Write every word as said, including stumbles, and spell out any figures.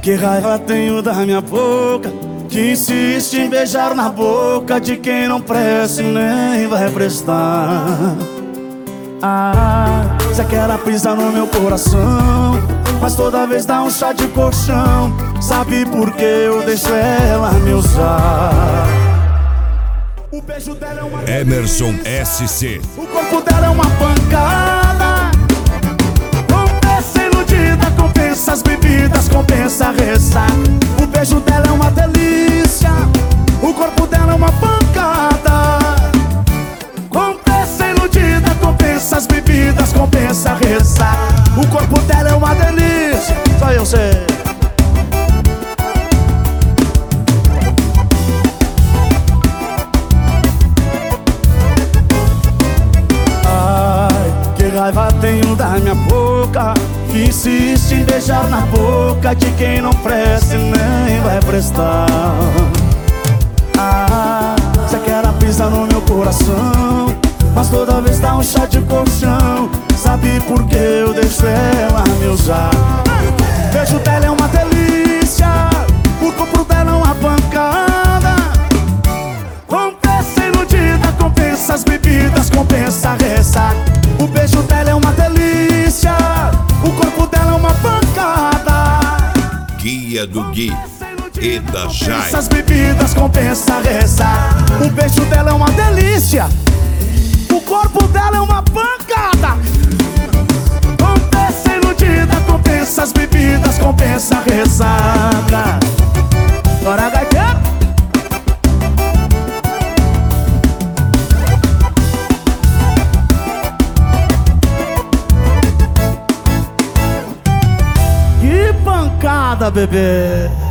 que raiva tenho da minha boca, que insiste em beijar na boca de quem não presta e nem vai prestar. Ah, você quer ela pisar no meu coração, mas toda vez dá um chá de colchão. Sabe por que eu deixo ela me usar? O beijo dela é uma Emerson S C. O corpo dela é uma pancada. Compensa iludida, compensa as bebidas, compensa a ressaca. O beijo dela é uma delícia, o corpo dela é uma pancada. Compensa iludida, compensa as bebidas, compensa a ressaca. O corpo dela é uma delícia, só eu sei. Raiva tenho da minha boca, que insiste em beijar na boca de quem não presta e nem vai prestar. Ah, você quer ela pisar no meu coração, mas toda vez dá um chá de colchão. Sabe por que eu deixo ela me usar? O beijo dela é uma delícia, o corpo dela é uma pancada. Compensa iludida, compensa as bebidas, compensa a ressaca. O beijo dela é uma delícia, o corpo dela é uma pancada. Guia do Gui e da Jai. Compensa as bebidas, compensa a ressaca. O beijo dela é uma delícia, o corpo dela é uma pancada. Compensa iludida, compensa as bebidas, compensa a ressaca. Bora, gaiteiro! Pancada, bebê.